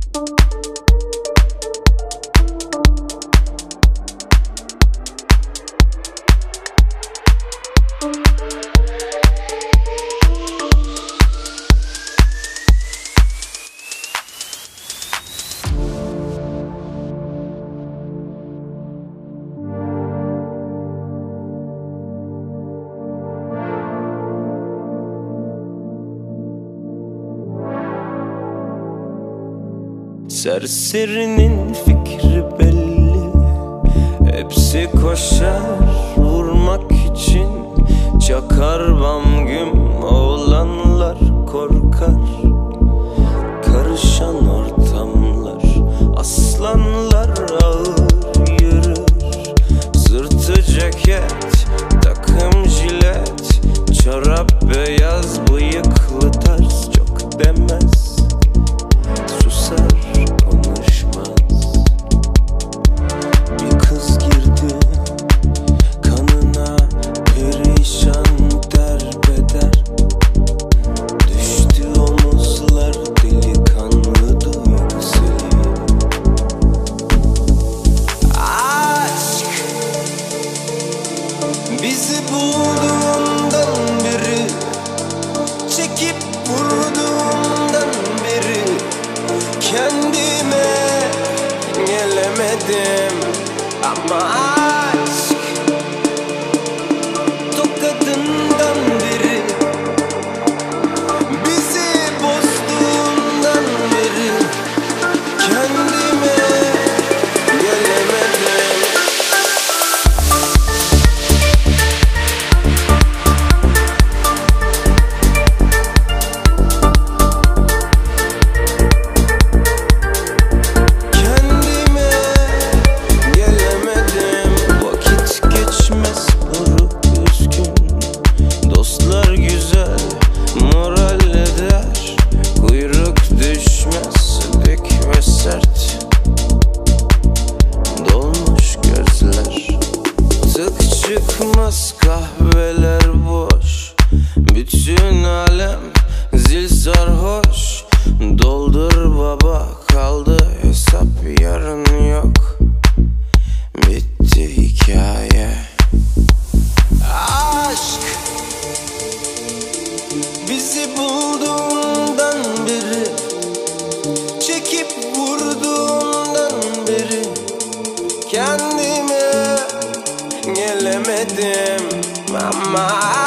Serserinin fikri belli, hepsi koşar vurmak için. Çakar bam güm oğlanlar korkar, karışan ortamlar. Aslanlar ağır yürür, sırtı ceket, takım jilet, çorap beyaz, bıyıklı tarz çok demez, susar konuşmaz. Bir kız girdi kanına, perişan derbeder. Düştü omuzlar delikanlı duyguseli. Aşk bizi bulduğundan beri, çekip vurduğundan beri kendime gelemedim. Ama aşk tokadından beri, bizi bozduğundan beri kendime gelemedim. Çıkmaz kahveler boş, bütün alem zil sarhoş. Doldur baba, kaldı hesap yarın yok, bitti hikaye. Aşk bizi bulduğundan beri, çekip vurduğundan beri kendime gelemedim. Ama